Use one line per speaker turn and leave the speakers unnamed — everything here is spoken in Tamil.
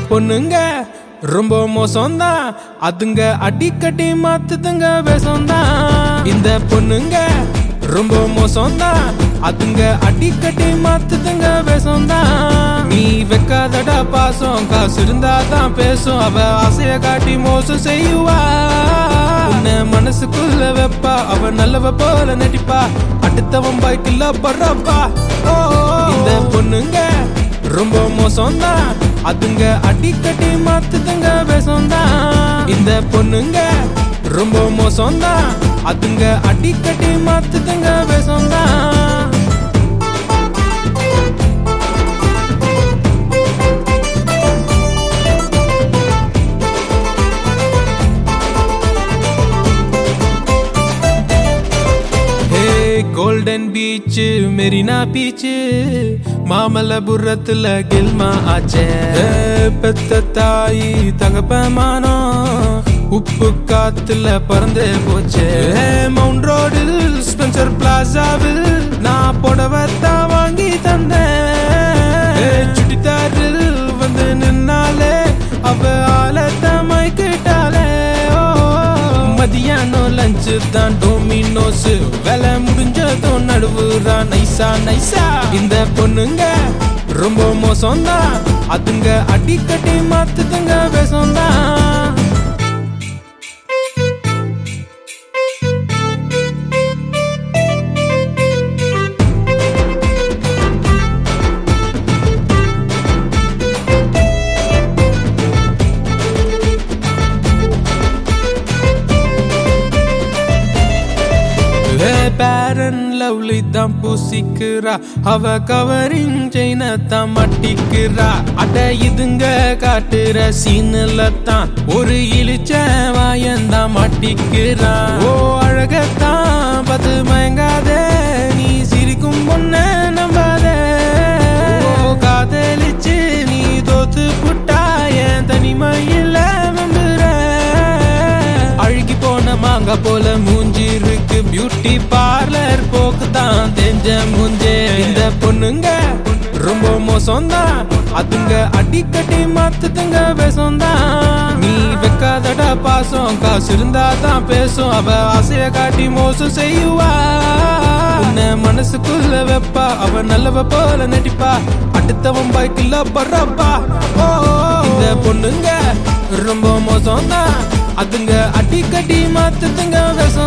பொண்ணுங்க ரொம்ப மோசம்தான், அதுங்க அடிக்கடி மாத்துதுங்க வேஷம்தான். இந்த பொண்ணுங்க ரொம்ப மோசம்தான், அதுங்க அடிக்கடி மாத்துதுங்க வேஷம்தான். நீ வைக்காதடா பாசம், காசு இருந்தாதான் பேசும், அவ ஆசைய காட்டி மோசம் செய்வா. உன்னை மனசுக்குள்ள வைப்பா, அவ நல்லவ போல நடிப்பா, அடுத்தவன் பைக்குள்ள படுறப்பா. இந்த பொண்ணுங்க ரொம்ப மோசம்தான், அதுங்க அடிக்கடி மாத்துதுங்க வேஷம்தான். இந்த பொண்ணுங்க ரொம்ப மோசம்தான், அதுங்க அடிக்கடி மாத்துதுங்க வேஷம்தான். கோல்டன் பீச், மெரினா பீச், மாமல்லபுரத்துல கில்மா ஆச்சே. பெத்த தாயி தகப்பமானோ உப்பு காத்துல பறந்து போச்சே. மவுண்ட் ரோடில் ஸ்பென்சர் பிளாசாவில் நான் புடவத்தான் வாங்கி தந்தேன். சுடிதாரில் வந்து நின்னாலே அவ ஆளத்தான் மைக்கிட்டாலே. மதியானம் லஞ்சு தான் டோமினோஸ், வேலை முடிஞ்சதும் நடுவுறா நைசா நைசா. இந்த பொண்ணுங்க ரொம்ப மோசம்தான், அதுங்க அடிக்கடி மாத்துதுங்க வேஷம்தான். பேரன் லவ்லி தான் பூசிக்கிறா, அவ கவரிங் செயின தான் மாட்டிக்கிறா. அட இதுங்க காட்டுற சீனில் தான் ஒரு இழிச்ச வாயந்தான் மாட்டிக்கிறா. ஓ அழகத்தான் பத்து மயங்காதே, நீ சிரிக்கும் பொண்ண நம்பாதே. ஓ காதலிச்சு நீ தோத்து புட்டா என் தனிமையில வந்துற. அழுகி போன மாங்க போல மூஞ்சி இருக்கு, பியூட்டி பார்லர் போக்குதான் தெரிஞ்ச மூஞ்சே. இந்த பொண்ணுங்க ரொம்ப மோசம்தான், அதுங்க அடிக்கடி மாத்துதுங்க வேஷம்தான். நீ வைக்காதடா பாசம், காசு இருந்தாதான் பேசும், அவ ஆசைய காட்டி மோசம் செய்வா. உன்னை மனசுக்குள்ள வைப்பா, அவ நல்லவ போல நடிப்பா, அடுத்தவன் பைக்குள்ள படுறப்பா. இந்த பொண்ணுங்க ரொம்ப மோசம்தான், அதுங்க அடிக்கடி மாத்துதுங்க வேஷம்.